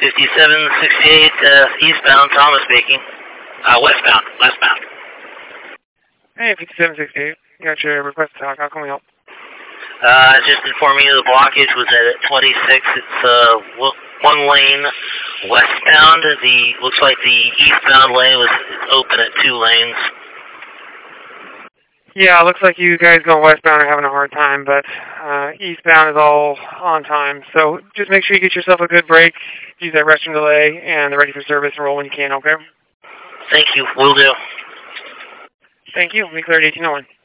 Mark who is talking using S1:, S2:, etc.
S1: 5768 eastbound, Thomas speaking. Westbound.
S2: Hey, 5768. You got your request to talk. How can we help?
S1: Just informing you the blockage was at 26. It's one lane westbound. Looks like the eastbound lane was open at 2 lanes.
S2: Yeah, it looks like you guys going westbound are having a hard time, but eastbound is all on time. So just make sure you get yourself a good break, use that restroom delay, and they're ready for service and roll when you can, okay?
S1: Thank you. Will do.
S2: Thank you. We cleared 1801.